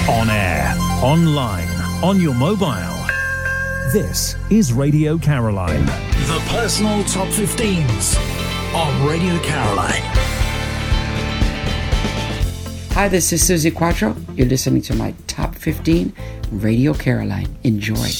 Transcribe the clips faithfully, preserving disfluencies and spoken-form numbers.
On air, online, on your mobile. This is Radio Caroline. The personal top fifteens on Radio Caroline. Hi, this is Susie Quattro. You're listening to my top fifteen, Radio Caroline. Enjoy.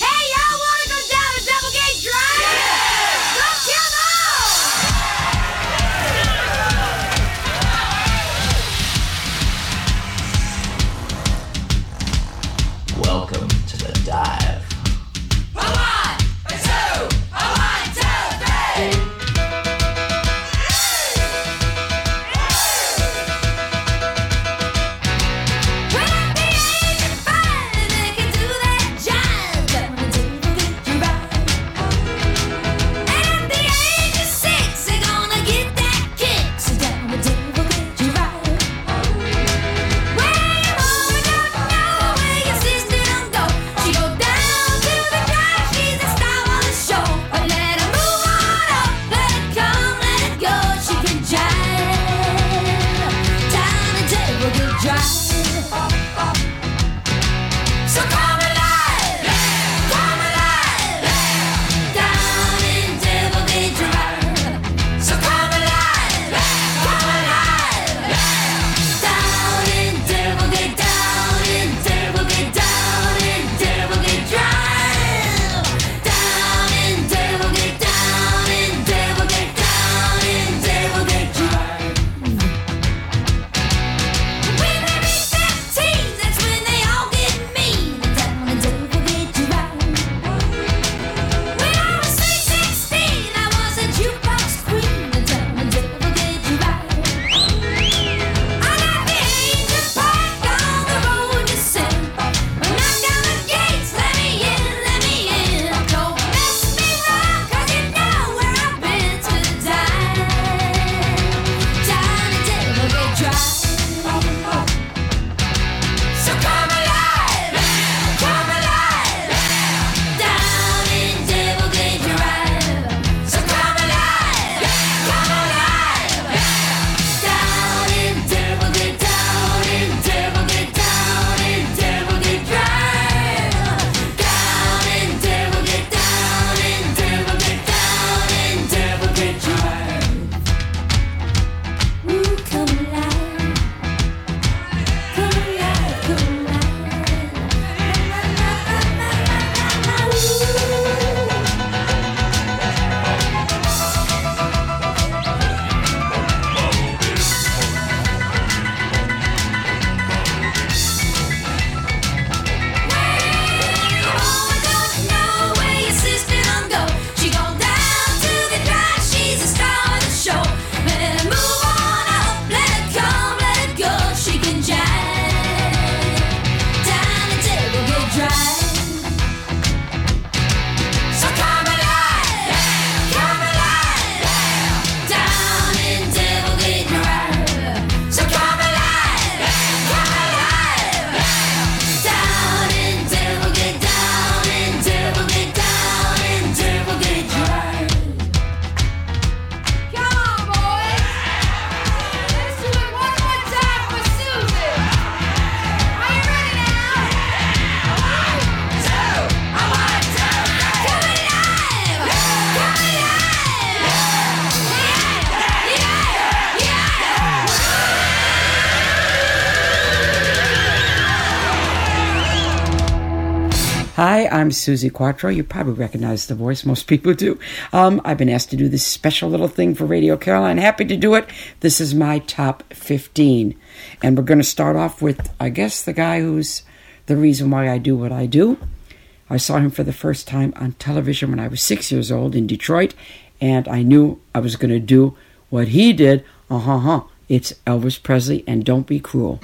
Hi, I'm Susie Quattro. You probably recognize the voice. Most people do. Um, I've been asked to do this special little thing for Radio Caroline. Happy to do it. This is my top fifteen. And we're going to start off with, I guess, the guy who's the reason why I do what I do. I saw him for the first time on television when I was six years old in Detroit, and I knew I was going to do what he did. Uh-huh-huh. It's Elvis Presley and Don't Be Cruel.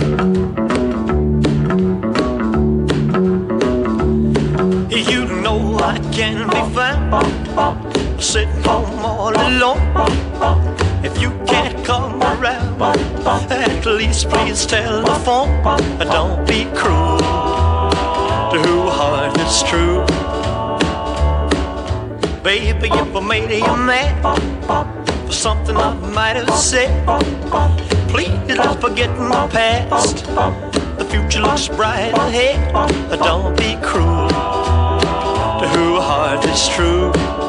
You know I can be found sitting home all alone. If you can't come around, at least please telephone. Don't be cruel to who heart is true. Baby, if I made you mad for something I might have said, please don't forget my past. The future looks bright ahead. Don't be cruel to whose heart is true.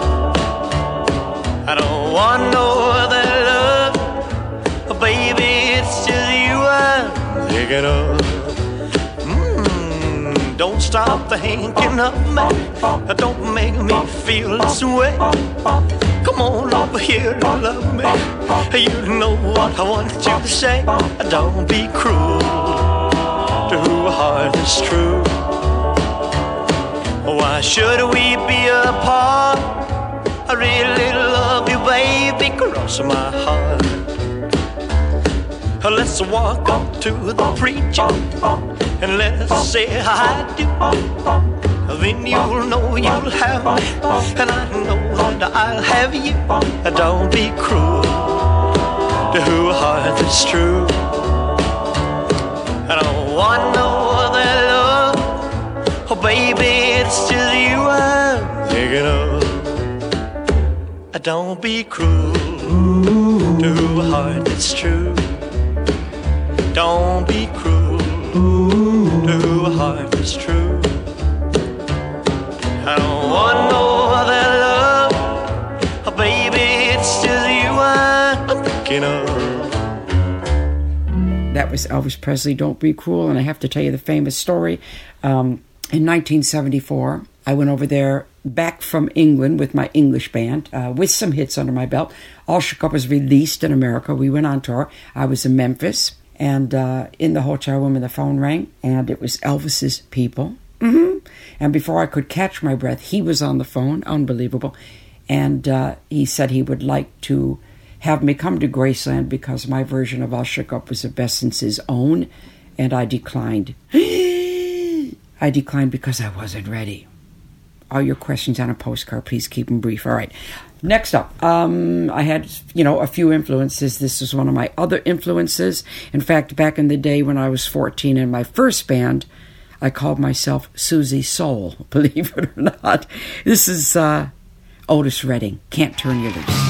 I don't want no other love, baby, it's just you I'm thinking of. Mm, don't stop thinking of me, don't make me feel this way. Come on over here and love me. You know what I want you to say. Don't be cruel to whose heart is true. Why should we be apart? I really love you, baby, cross my heart. Let's walk up to the preacher and let's say I do. Then you'll know you'll have me, and I know that I'll have you. Don't be cruel to whose heart is true. I don't want no other love, oh baby, it's just you I'm thinking of. Don't be cruel to whose heart is true. Don't be cruel to whose heart is true. I don't want no other love, oh baby, it's just you I'm thinking of. That was Elvis Presley, Don't Be Cruel. And I have to tell you the famous story. Um, in nineteen seventy-four, I went over there back from England with my English band, uh, with some hits under my belt. All Shook Up was released in America. We went on tour. I was in Memphis, and uh, in the hotel room, and the phone rang, and it was Elvis's people. Mm-hmm. And before I could catch my breath, he was on the phone. Unbelievable. And uh, he said he would like to have me come to Graceland because my version of All Shook Up was the best since his own, and I declined. I declined because I wasn't ready. All your questions on a postcard, please keep them brief. All right. Next up, um, I had, you know, a few influences. This was one of my other influences. In fact, back in the day when I was fourteen in my first band, I called myself Susie Soul, believe it or not. This is uh, Otis Redding, Can't Turn You Loose.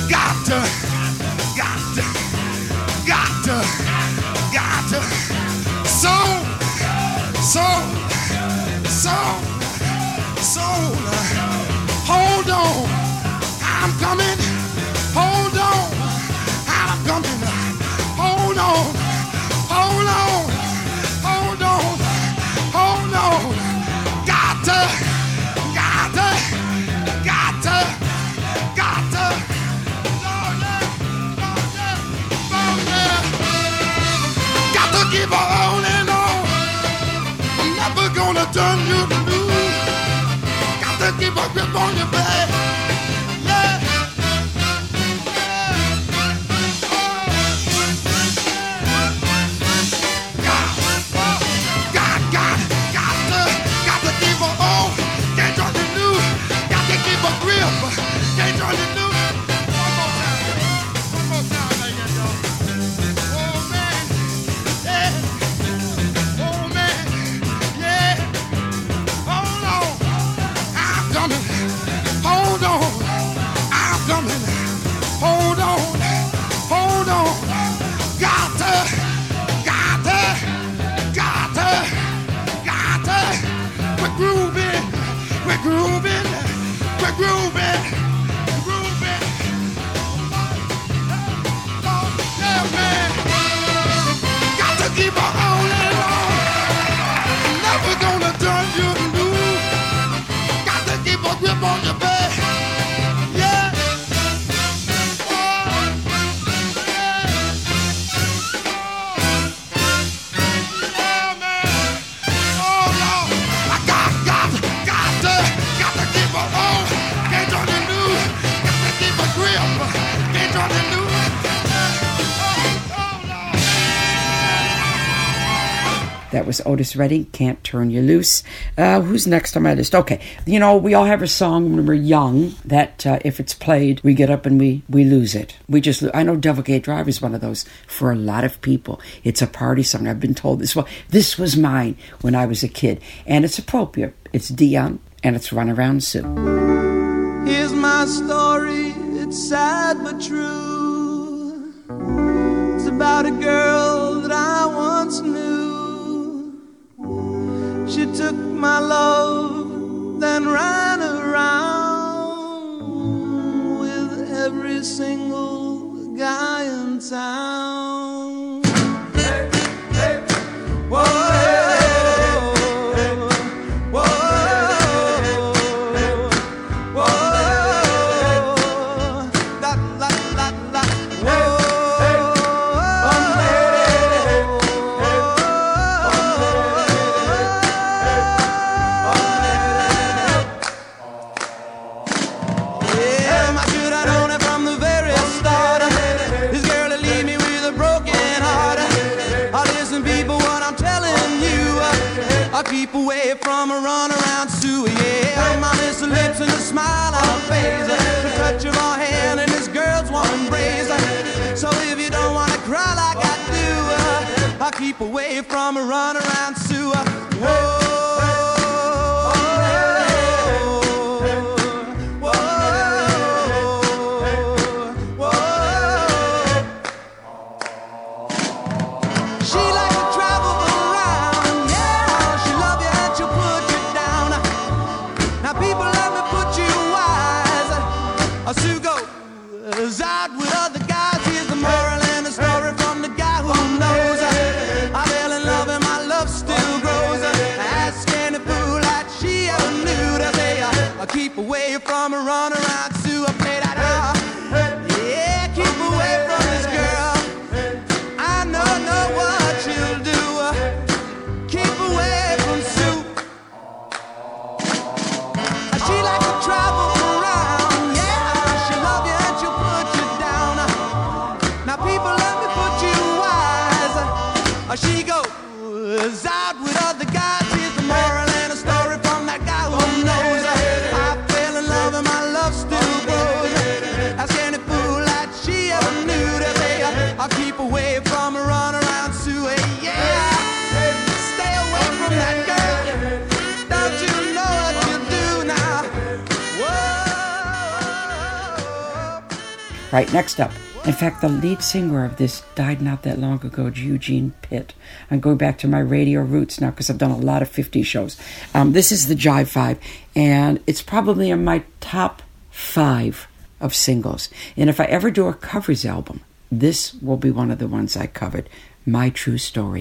got to, got to, got to, got to. So, so, so, so. Hold on, I'm coming. Hold on, I'm coming. Hold on, hold on, hold on, hold on. Got to, got to, got to, got to. Oh yeah, oh yeah, oh yeah. Got to keep on holding on. I'm never gonna turn you loose. Got to keep a grip on your back. Yeah. Can't turn it loose. One more time. One more time like that, y'all. Oh, man. Yeah. Oh, man. Yeah. Hold on. I'm coming. Hold on. I'm coming. Hold on. Hold on. Got to. Got to. Got to. Got to. We're grooving. We're grooving. We're grooving, grooving. Oh, yeah, man. Got to keep on holding on. Never gonna turn you loose. Got to keep a grip on your back. Yeah. Oh, yeah. Yeah, man. Oh, Lord. I got, got, got to, got to keep on holding. Can't turn it loose. Got to keep a grip. Can't turn it loose. Oh, oh, Lord. That was Otis Redding, Can't Turn You Loose. Uh, who's next on my list? Okay, you know, we all have a song when we're young that uh, if it's played, we get up and we, we lose it. We just, I know Devil Gate Drive is one of those for a lot of people. It's a party song. I've been told this. Well, this was mine when I was a kid, and it's appropriate. It's Dion, and it's Run Around Sue. Here's my story, it's sad but true. It's about a girl that I once knew. She took my love, then ran around with every single guy in town. Hey, hey, whoa, hey, hey, whoa, whoa, la, la, la, la, whoa. I keep away from a runaround Sue, yeah. My miss her lips and a smile on her face, the touch of her hand and this girl's warm embrace. So if you don't wanna cry like I do, I keep away from a runaround Sue. Whoa. Sue goes out with other guys. Here's the moral and the story from the guy who knows. I fell in love and my love still grows. Ask any fool that she ever knew to say I keep away from a runaround Sue. I play that out. Yeah, keep away from this girl. I know, know what she'll do. Keep away from Sue. She likes to travel. She goes out with other guys. Here's the moral and a story from that guy who knows. I fell in love and my love still grows. Ask any fool that she ever knew to say I'll keep away from a runaround Sue. Yeah, stay away from that girl. Don't you know what you do now? Whoa. Right, next up. In fact, the lead singer of this died not that long ago, Eugene Pitt. I'm going back to my radio roots now because I've done a lot of fifties shows. Um, this is the Jive Five, and it's probably in my top five of singles. And if I ever do a covers album, this will be one of the ones I covered, My True Story.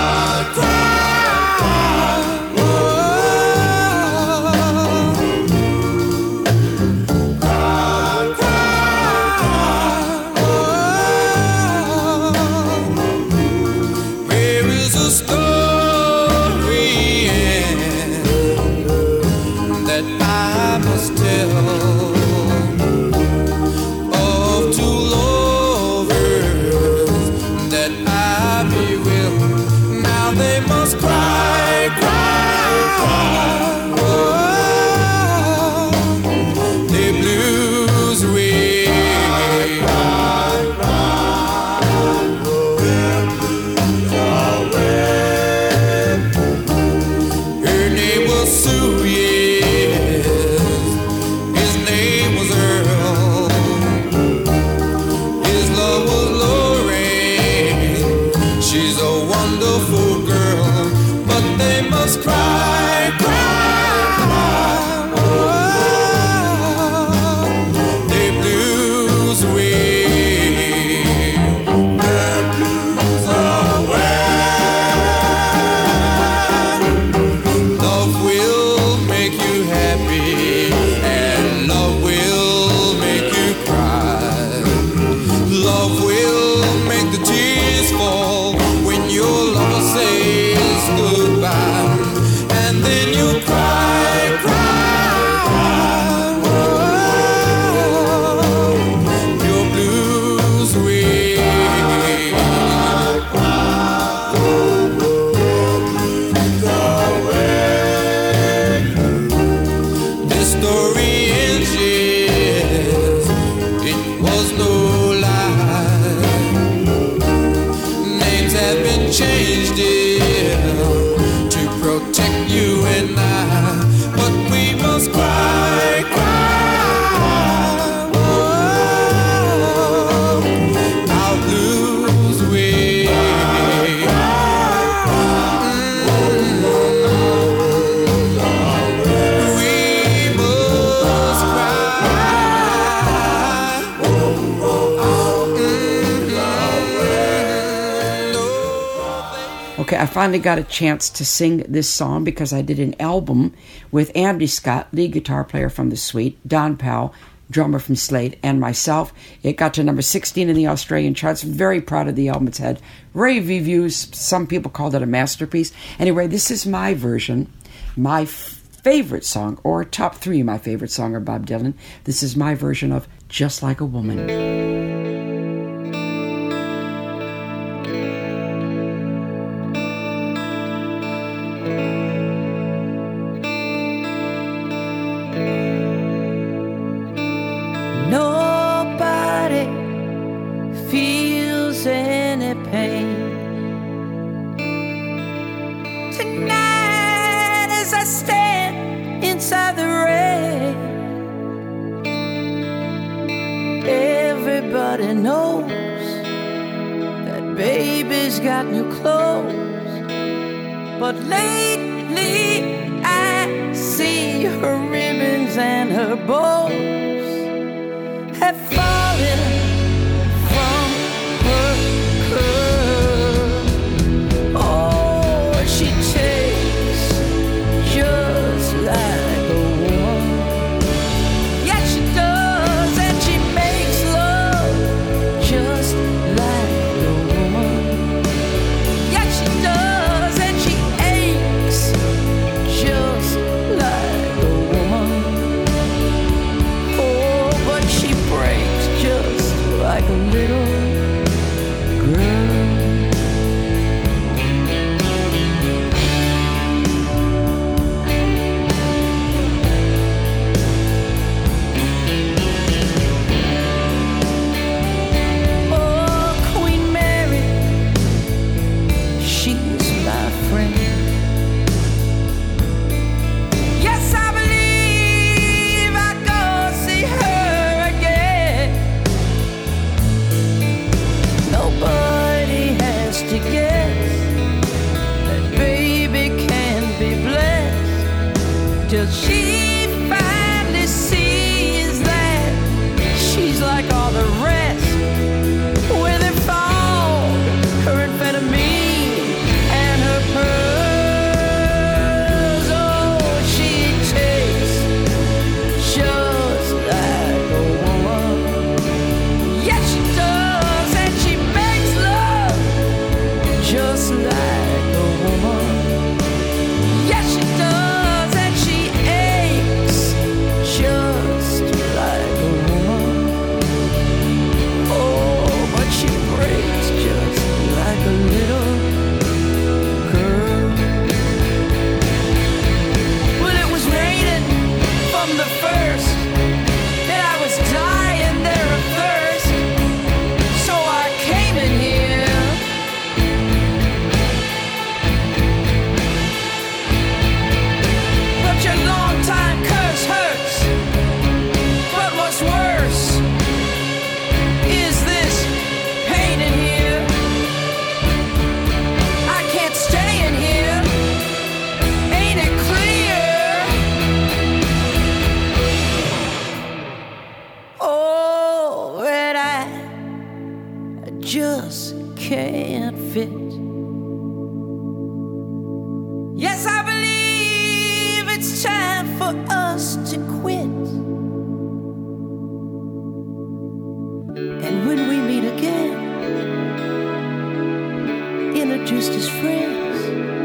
Okay, I finally got a chance to sing this song because I did an album with Andy Scott, lead guitar player from The Sweet, Don Powell, drummer from Slade, and myself. It got to number sixteen in the Australian charts. Very proud of the album. It's had rave reviews. Some people called it a masterpiece. Anyway, this is my version, my f- favorite song, or top three of my favorite song are Bob Dylan. This is my version of Just Like a Woman. Everybody knows that baby's got new clothes, but lately I see her ribbons and her bows have fallen from her curl. Oh, she takes just like a woman. Yeah, she does, and she makes love just like a woman. Yeah, she does, and she aches just like a woman. Oh, but she breaks just like a little girl. Oh, Queen Mary, she's my friend. Yes, I believe I'll go see her again. till she finally sees that she's like all the rest, with her phone, her amphetamine, and her pearls. Oh, she tastes just like a woman. Yes, she does, and she makes love just like a woman. Yes, she does, and she aches just like a woman. Oh, but she breaks just like a little girl. Well, it was raining from the first, and I was dying there of thirst, so I came in here. But your long time curse hurts. But what's worse is this pain in here. I can't stay in here. Ain't it clear? Oh, that I just can't fit. Yes, I believe it's time for us to quit. And when we meet again, introduced as friends,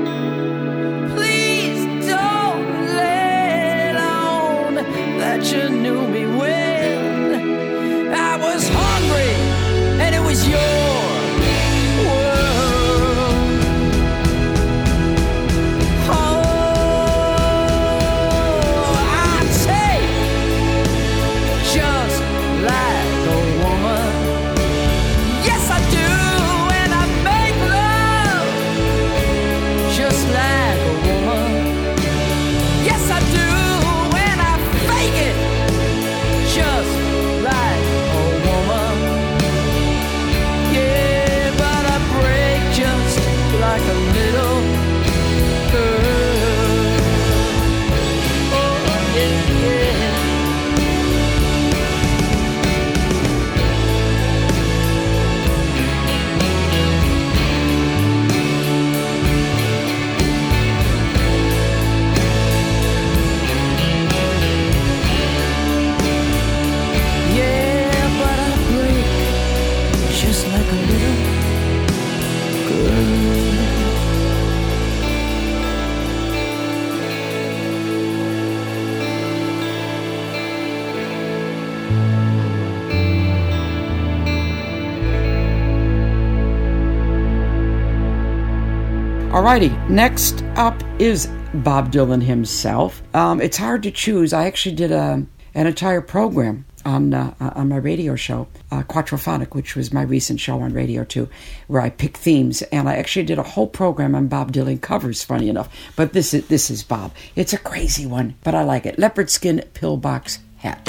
please don't let on that you knew me when I was hungry and it was your world. Oh, I take just like a woman. Yes, I do, and I make love just like a woman. Yes, I do, and I fake it just like a woman. Yeah, but I break just like a little girl. Oh, yeah, yeah. Yeah, but I break just like a little girl. Alrighty, next up is Bob Dylan himself. Um, it's hard to choose. I actually did a, an entire program on uh, on my radio show, uh, Quattrophonic, which was my recent show on radio too, where I pick themes, and I actually did a whole program on Bob Dylan covers. Funny enough, but this is this is Bob. It's a crazy one, but I like it. Leopard skin pillbox hat.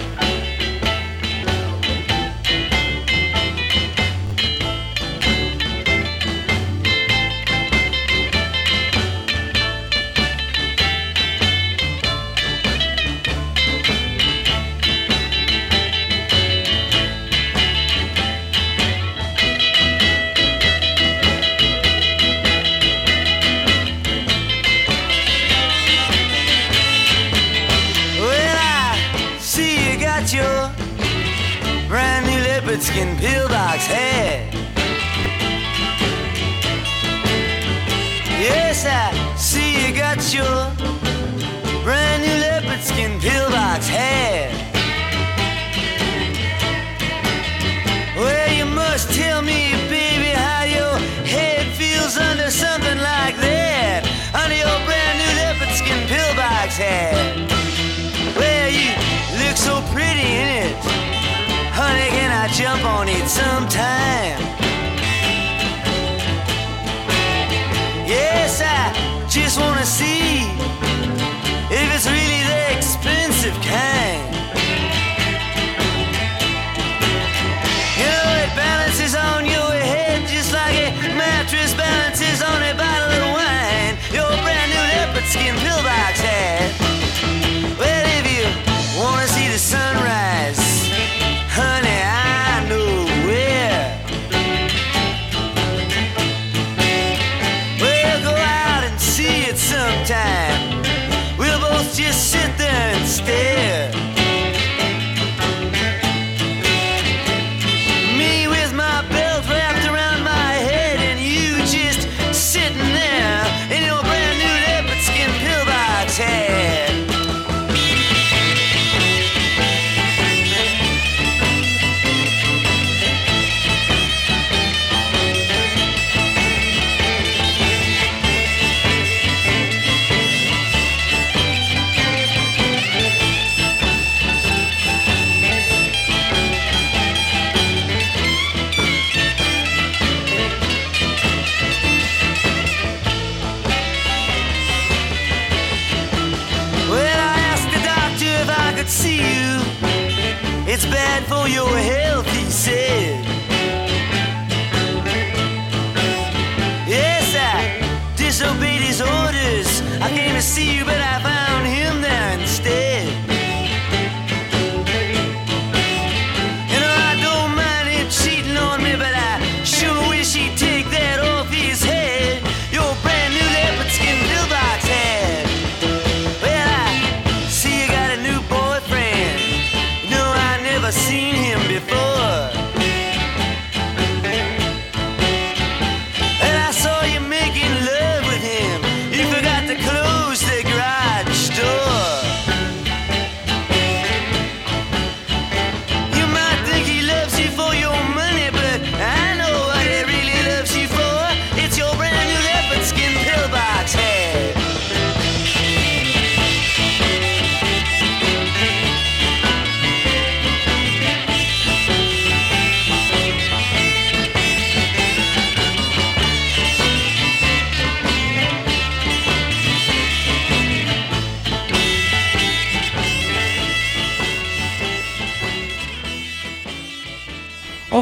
Well, I see you got your brand new leopard skin pillbox hat. Yes, I see you got your brand new leopard skin pillbox hat. Well, you must tell me, baby, how your head feels under something like that, under your brand new leopard skin pillbox hat. Well, you look so pretty in it, honey, can I jump on it sometime? Yes, I just wanna see if it's really the expensive kind. You know, it balances on your head just like a mattress balances on a bottle of wine. Your brand new leopard skin pillbox hat.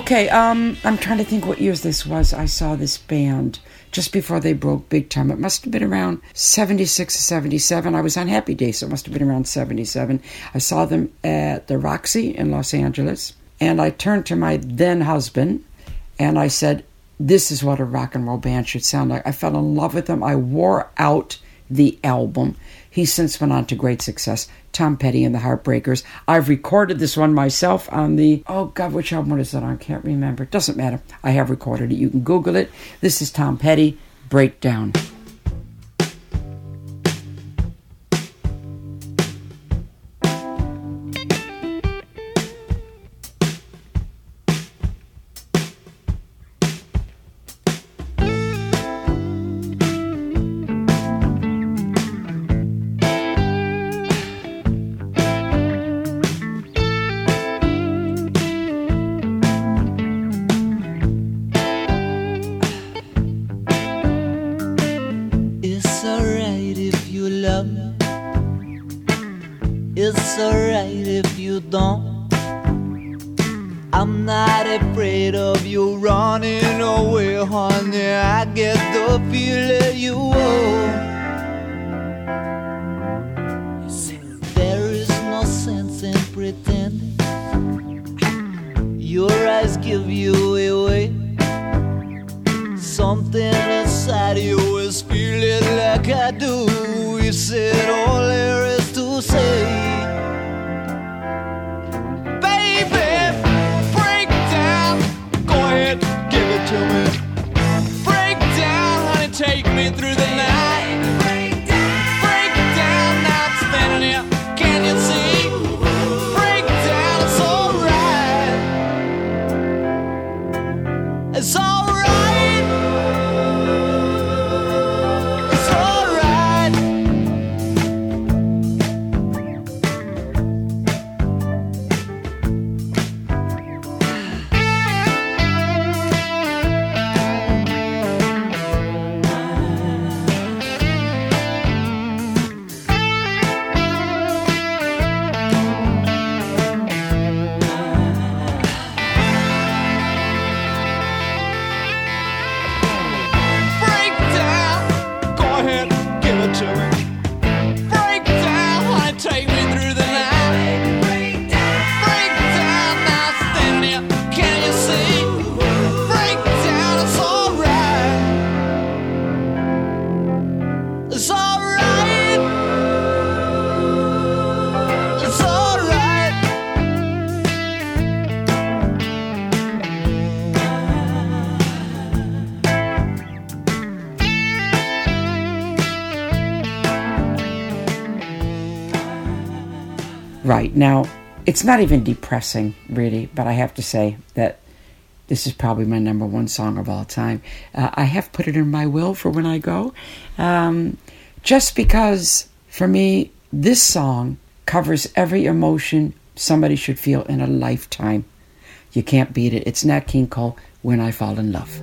Okay, um, I'm trying to think what years this was. I saw this band just before they broke big time. It must have been around seventy-six or seventy-seven. I was on Happy Days, so it must have been around seventy-seven. I saw them at the Roxy in Los Angeles, and I turned to my then husband, and I said, this is what a rock and roll band should sound like. I fell in love with them. I wore out the album. He since went on to great success. Tom Petty and the Heartbreakers. I've recorded this one myself on the, oh God, which album is that on? I can't remember. It doesn't matter. I have recorded it. You can Google it. This is Tom Petty, Breakdown. It's alright if you don't. I'm not afraid of you running away, honey. I get the feeling you owe. There is no sense in pretending. Your eyes give you away. Something inside you is feeling like I do. You said all there is to say. Take me through the night. Break down, break down. Now I'm standing here. Can you see? Break down. It's alright. It's alright. It's alright. Right, now, it's not even depressing, really, but I have to say that this is probably my number one song of all time. Uh, I have put it in my will for when I go, um, just because, for me, this song covers every emotion somebody should feel in a lifetime. You can't beat it. It's Nat King Cole, When I Fall in Love.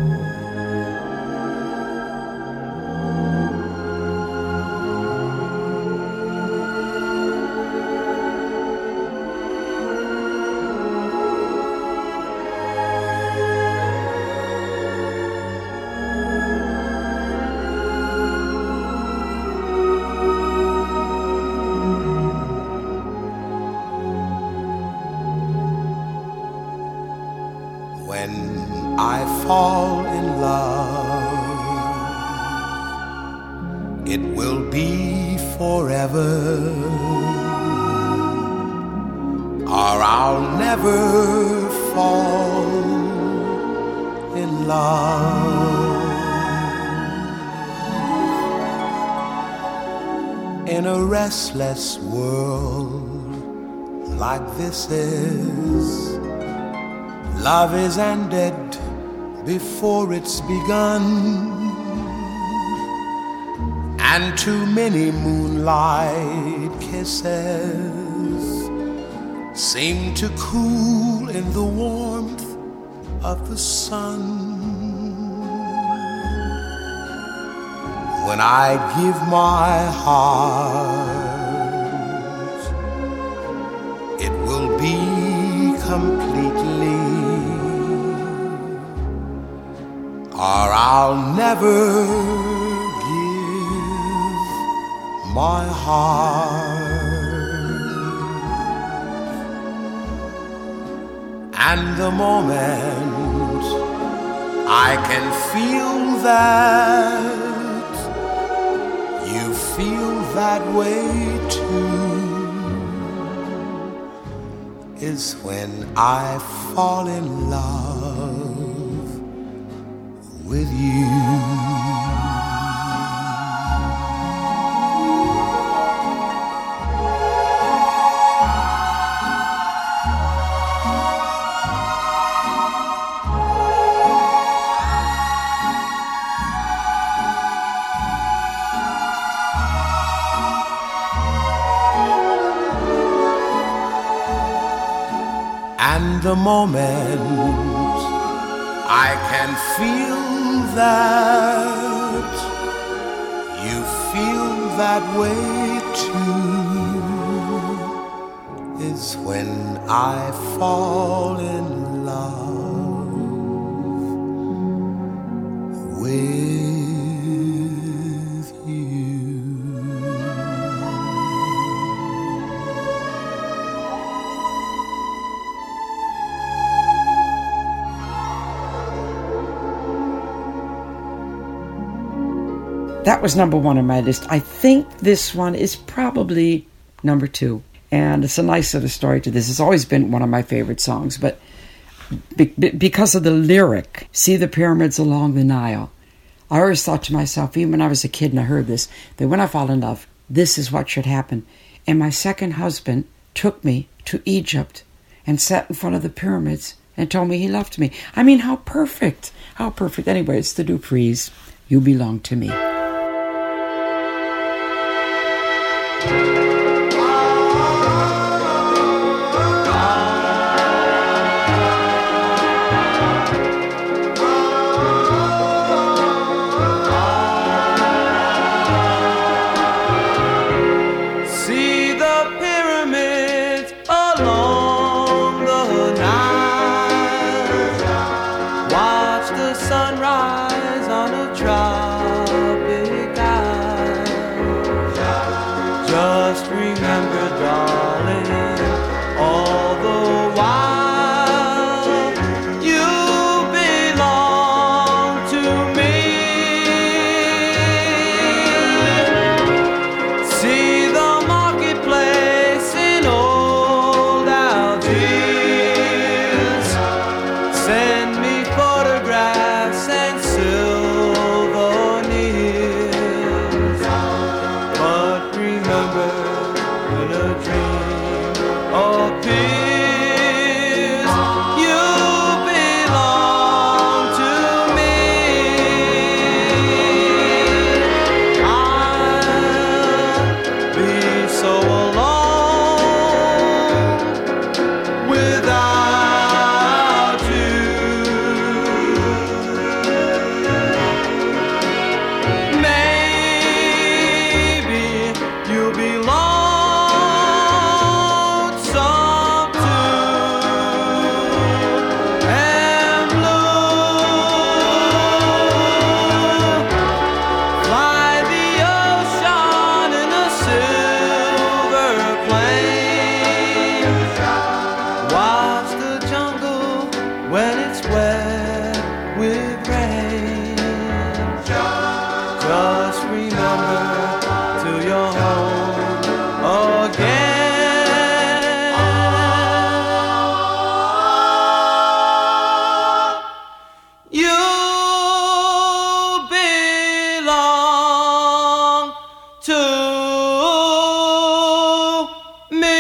Restless world like this is, love is ended before it's begun, and too many moonlight kisses seem to cool in the warmth of the sun. When I give my heart, it will be completely or I'll never give my heart. And the moment I can feel that you feel that way too is when I fall in love with you. And the moment I can feel that you feel that way too is when I fall in love with That was number one on my list. I think this one is probably number two. And it's a nice sort of story to this. It's always been one of my favorite songs. But be- be- because of the lyric, see the pyramids along the Nile, I always thought to myself, even when I was a kid and I heard this, that when I fall in love, this is what should happen. And my second husband took me to Egypt and sat in front of the pyramids and told me he loved me. I mean, how perfect. How perfect. Anyway, it's the Duprees. You Belong to Me. Sunrise on a tropic isle. Just remember, darling, all the while you belong to me. See the marketplace in old Algiers. Send me photographs and souvenirs. But remember, when a dream appears, you belong to me. I'll be so alone without you. Maybe you'll be lonesome too and blue. Fly the ocean in a silver plane. Watch the jungle when it's wet with rain. Just remember till you're home again. You belong to me.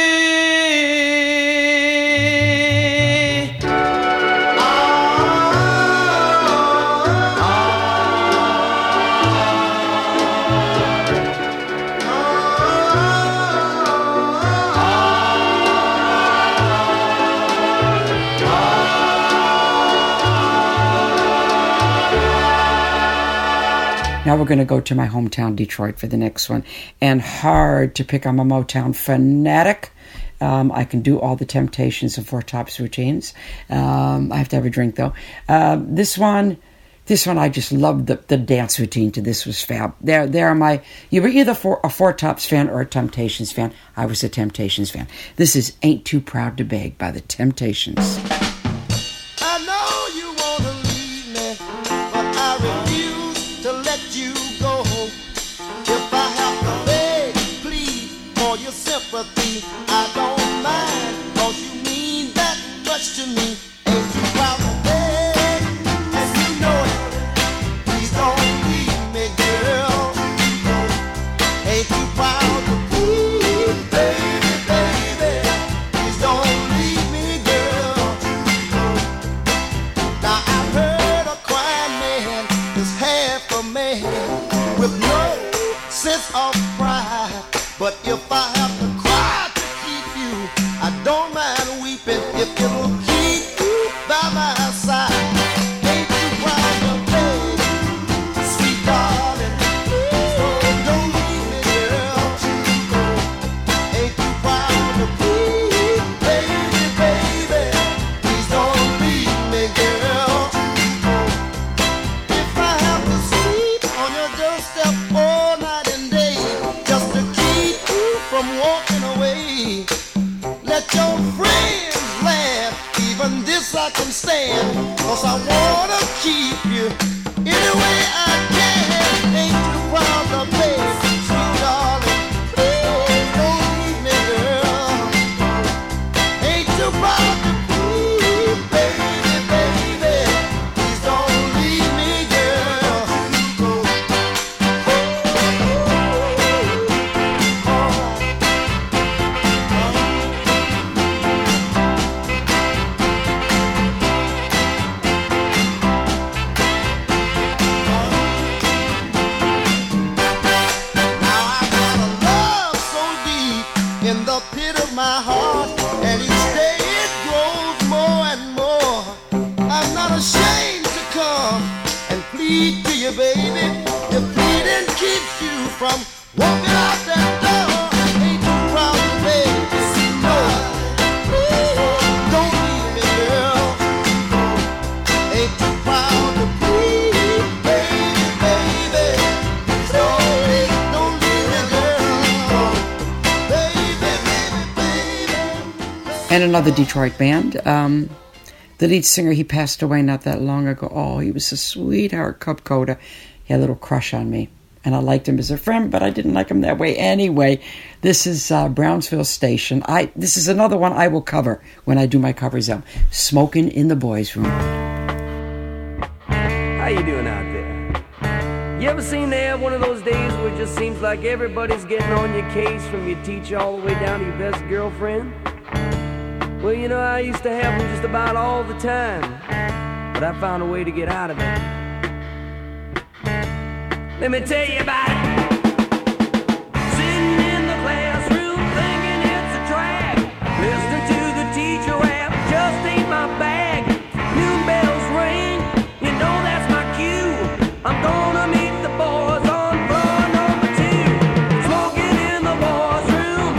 Now we're going to go to my hometown, Detroit, for the next one. And hard to pick. I'm a Motown fanatic. Um, I can do all the Temptations and Four Tops routines. Um, I have to have a drink, though. Uh, this one, This one, I just loved the, the dance routine to this was fab. There, there are my, you were either for, a Four Tops fan or a Temptations fan. I was a Temptations fan. This is Ain't Too Proud to Beg by the Temptations. I know you want to leave me, but I refuse to let you go. If I have to beg, plead for your sympathy, I don't mind, cause you mean that much to me. Ain't too proud to beg, and you know it. Please don't leave me, girl. Ain't too proud to plead, baby, baby. Please don't leave me, girl. Now I've heard a crying man is half a man with no sense of pride. But if I have to cry to keep you, I don't mind weeping if it'll keep you by my side. Ain't too proud to beg, sweet darling. Please don't leave me, girl. Ain't too proud to plead, baby, baby. Please don't leave me, girl. If I have to sleep on your doorstep all night and day, just to keep you from walking away, let your friends laugh, even this I can stand, cause I wanna keep you any way I can. Ain't too proud to beg, sweet darling. Please don't leave me, girl. Ain't too proud to plead, baby, baby. Please don't leave me, girl. Now I got a love so deep in the pit of my heart, and each day it grows more and more. I'm not ashamed to come and plead to you, baby. Your pleading keeps you from walking out that door. Ain't too proud to beg, no. Please don't leave me, girl. Ain't too proud to plead, baby, baby. Don't leave, don't leave me, girl. Baby, baby, baby. And another Detroit band. Um, the lead singer, he passed away not that long ago. Oh, he was a sweetheart, Cub Coda. He had a little crush on me. And I liked him as a friend, but I didn't like him that way anyway. This is uh, Brownsville Station. I This is another one I will cover when I do my covers of Smoking in the Boys' Room. How you doing out there? You ever seem to have one of those days where it just seems like everybody's getting on your case, from your teacher all the way down to your best girlfriend? Well, you know, I used to have them just about all the time, but I found a way to get out of it. Let me tell you about it. Sitting in the classroom thinking it's a drag, listening to the teacher rap just ain't my bag. Noon bells ring, you know that's my cue. I'm gonna meet the boys on floor number two. Smoking in the boys' room,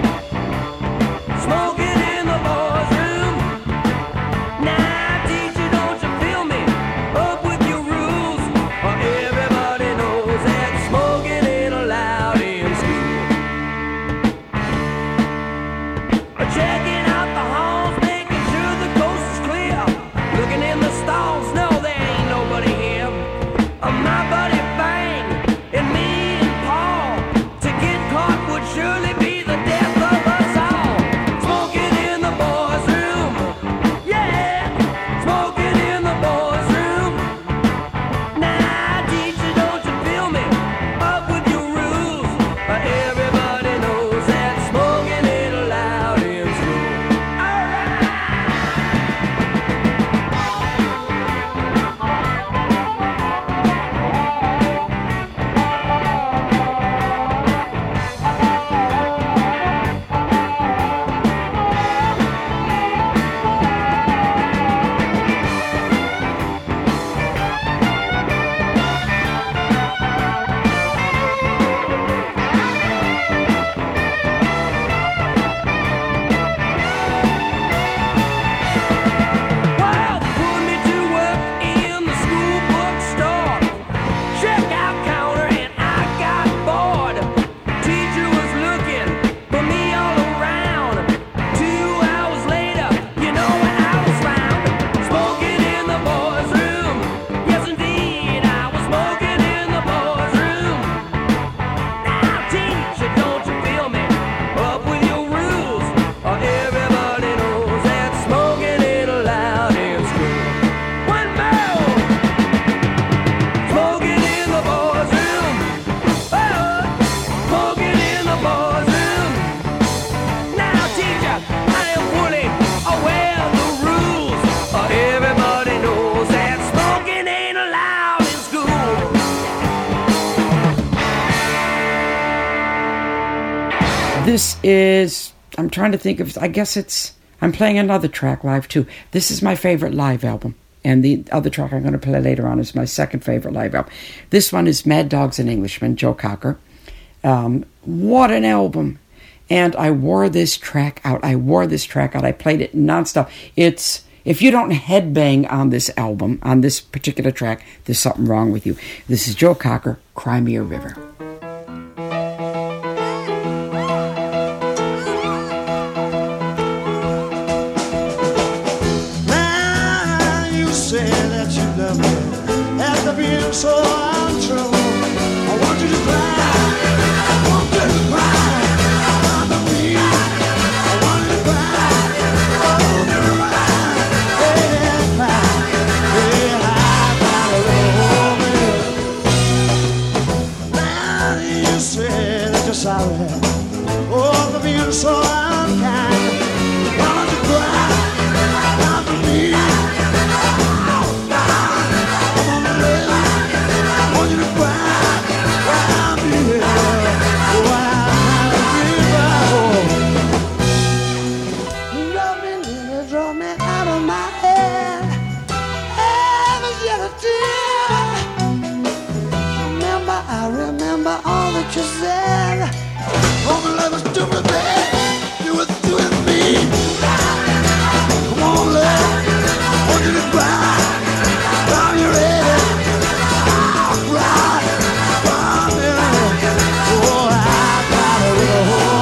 smoking in the boys' room. Now, teacher, don't you feel me? Up with your rules, or everybody knows that smoking ain't allowed in school. Checking out the halls, making sure the coast is clear. Looking in the stalls, no, there ain't nobody here. Uh, my buddy Bang and me and Paul, to get caught would surely be the death of us all. Smoking in the boys' room, yeah, smoking in the boys' room. Now, teacher, don't you feel me? Up with your rules, uh, everybody knows that smoking ain't allowed in school. All right. This is, I'm trying to think of, I guess it's, I'm playing another track live too. This is my favorite live album. And the other track I'm going to play later on is my second favorite live album. This one is Mad Dogs and Englishmen, Joe Cocker. Um, what an album. And I wore this track out. I wore this track out. I played it nonstop. It's, if you don't headbang on this album, on this particular track, there's something wrong with you. This is Joe Cocker, Cry Me a River. So I'm true. I want you to cry. I want you to cry. Under me. I want you to cry. I want you to cry. Yeah, cry. Yeah, I gotta love you. Now you say that you're sorry. Oh, for being so unkind. Why don't you cry? Under me. You said, oh, my love is stupid, babe. You were doing me. Come on, love. I want you to cry. Down your head. Cry. Cry, baby. Oh, I gotta go.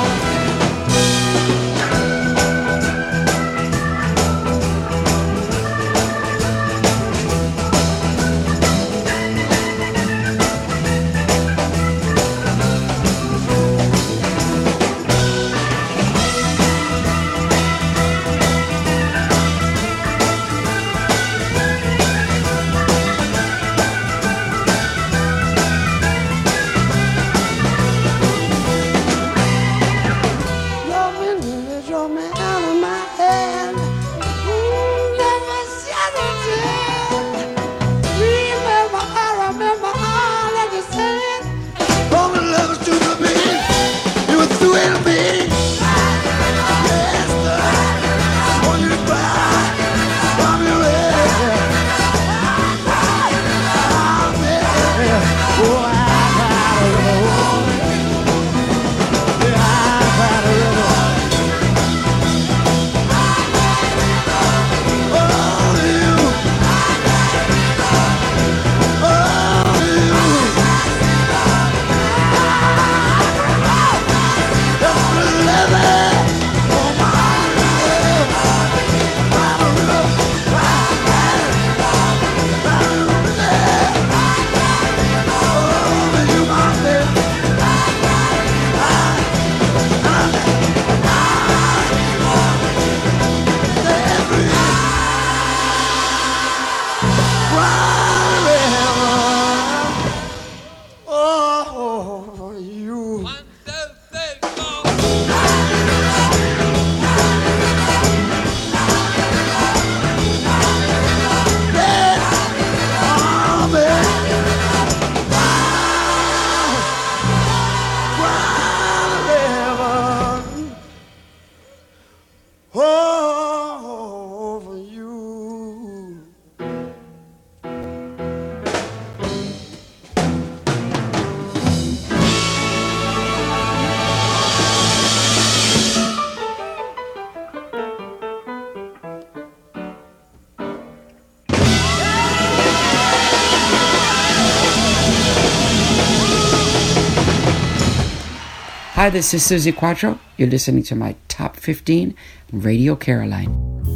Hi, this is Susie Quattro. You're listening to my Top fifteen, Radio Caroline.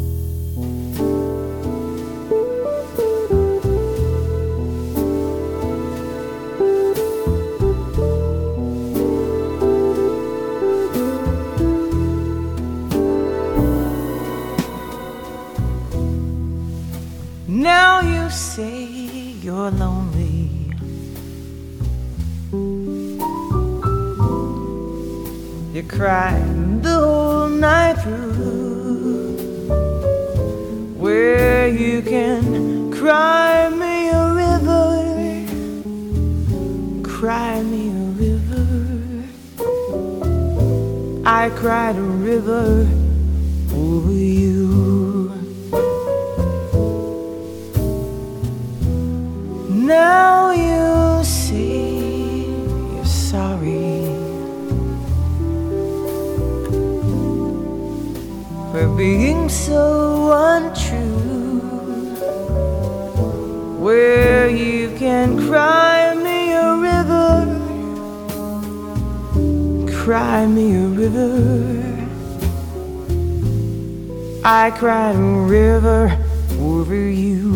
Now you say you're lonely. You cried the whole night through. Where you can cry me a river, cry me a river. I cried a river over you. Now you say you're sorry for being so untrue, where you can cry me a river, cry me a river. I cried a river over you.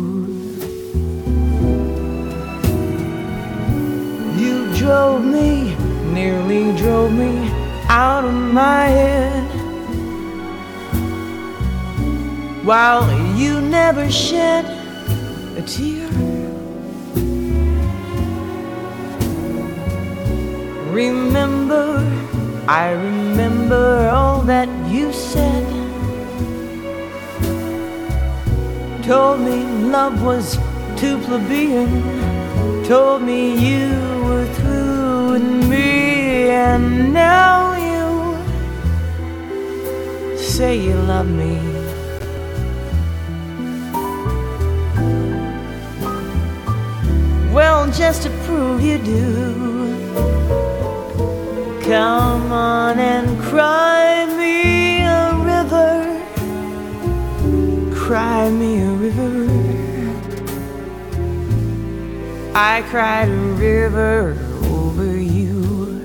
You drove me, nearly drove me out of my head, while you never shed a tear. Remember, I remember all that you said. Told me love was too plebeian, told me you were through with me, and now you say you love me. Well, just to prove you do, come on and cry me a river, cry me a river. I cried a river over you.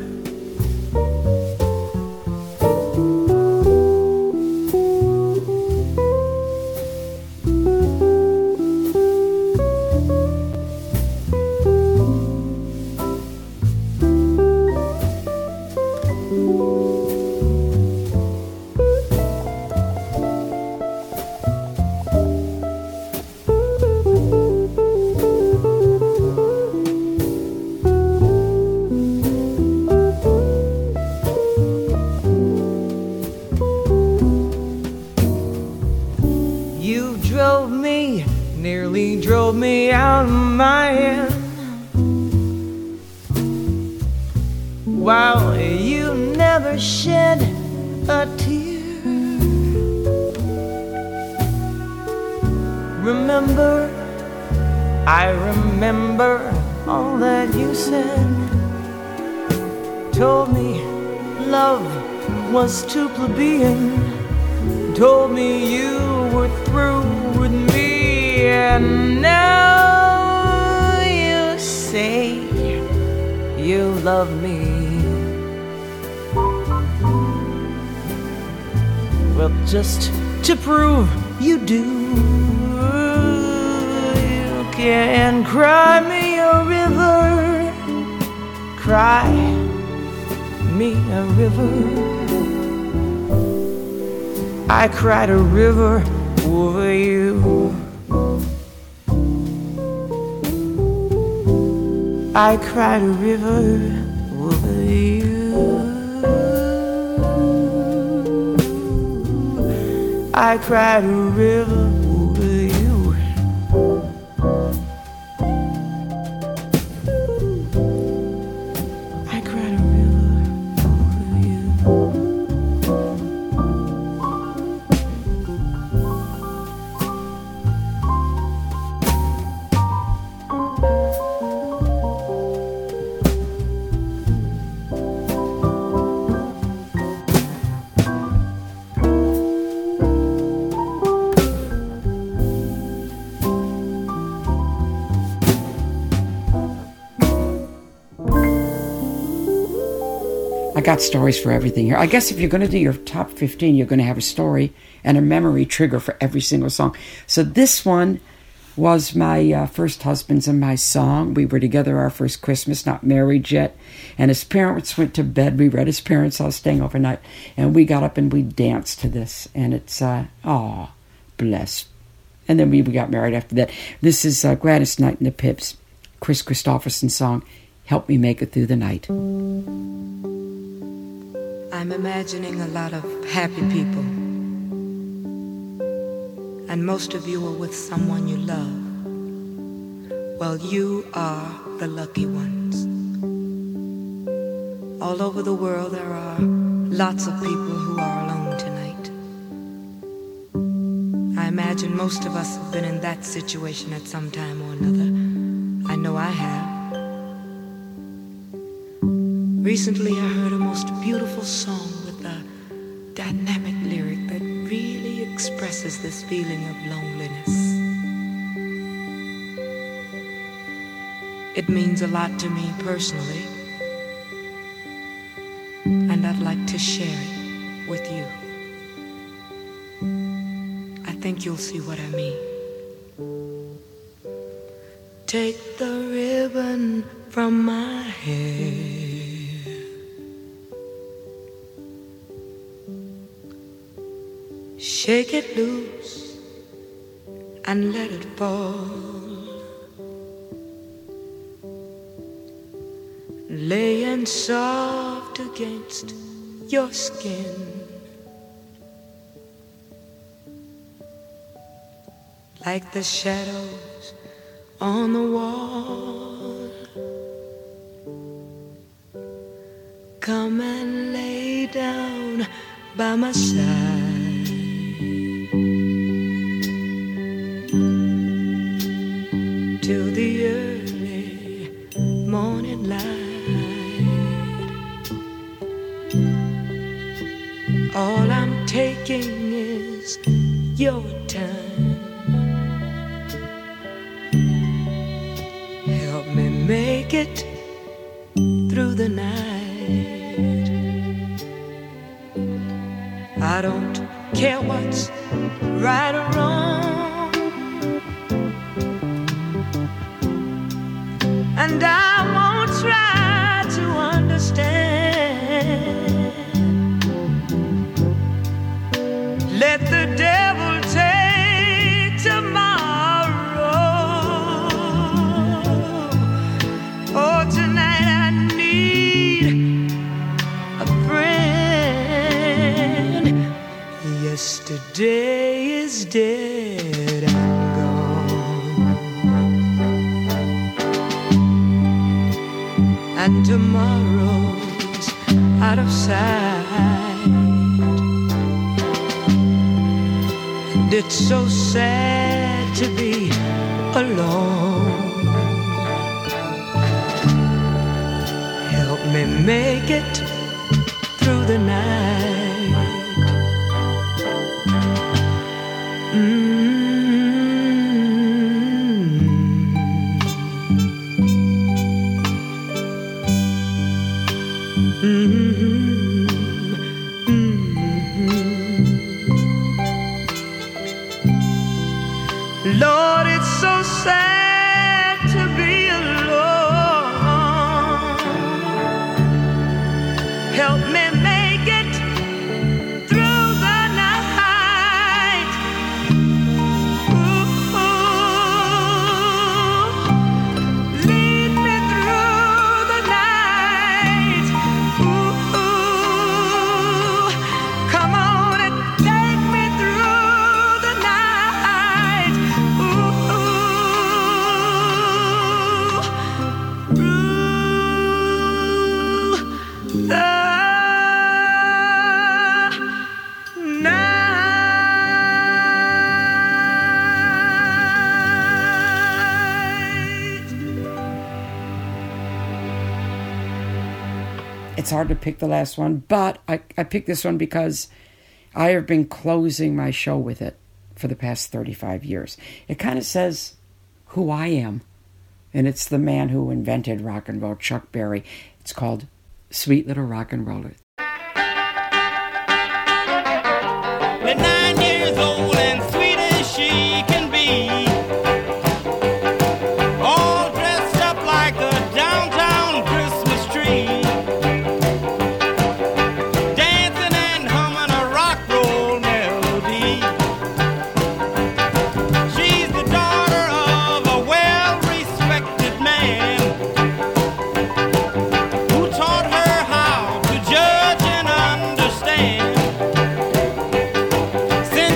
Me out of my head, while you never shed a tear. Remember, I remember all that you said. Told me love was too plebeian, told me you were through with me. And now you say you love me. Well, just to prove you do, you can cry me a river, cry me a river. I cried a river over you. I cried a river over you. I cried a river over you. I cried a river over you. I got stories for everything here. I guess if you're going to do your top fifteen, you're going to have a story and a memory trigger for every single song. So this one was my uh, first husband's and my song. We were together our first Christmas, not married yet. And his parents went to bed. We were at his parents' house staying overnight. And we got up and we danced to this. And it's, uh, aw, bless. And then we, we got married after that. This is uh, Gladys Knight and the Pips, Chris Christopherson song, Help Me Make It Through the Night. I'm imagining a lot of happy people, and most of you are with someone you love. Well, you are the lucky ones. All over the world there are lots of people who are alone tonight. I imagine most of us have been in that situation at some time or another. I know I have. Recently I heard a most beautiful song with a dynamic lyric that really expresses this feeling of loneliness. It means a lot to me personally, and I'd like to share it with you. I think you'll see what I mean. Take the ribbon from my hair, shake it loose and let it fall. Laying soft against your skin, like the shadows on the wall. Come and lay down by my side, till the early morning light. All I'm taking is your time. Help me make it through the night. I don't care what's right or wrong, and I won't try to understand. Let the devil take tomorrow. Oh, tonight I need a friend. Yesterday is dead and gone, and tomorrow's out of sight. It's so sad to be alone. Help me make it through the night. Mm-hmm. Mm-hmm. Lord, it's so sad to be alone. Help me make it through the night. Ooh, lead me through the night. Ooh, come on and take me through the night. It's hard to pick the last one, but I, I picked this one because I have been closing my show with it for the past thirty-five years. It kind of says who I am, and it's the man who invented rock and roll, Chuck Berry. It's called Sweet Little Rock and Roller. At nine years old and sweet as she can be, all dressed up like a downtown Christmas tree, dancing and humming a rock roll melody. She's the daughter of a well-respected man who taught her how to judge and understand.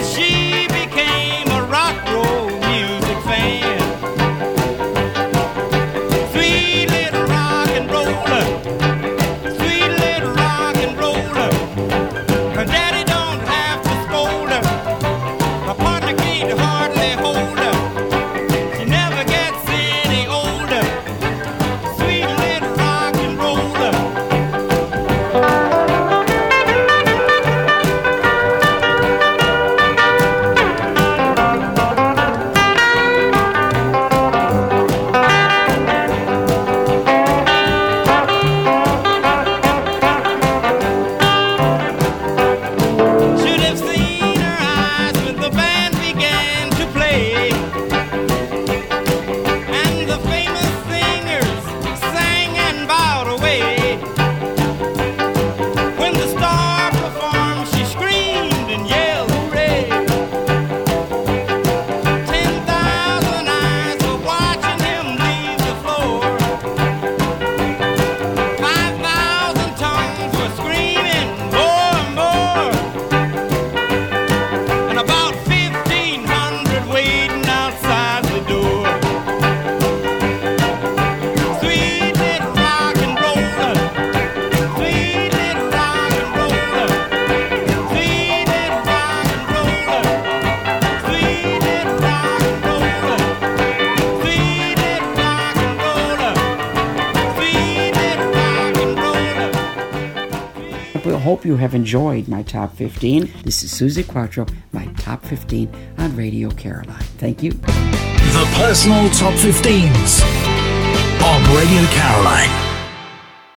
hope you have enjoyed my Top fifteen. This is Susie Quattro, my Top fifteen on Radio Caroline. Thank you. The Personal Top fifteens on Radio Caroline.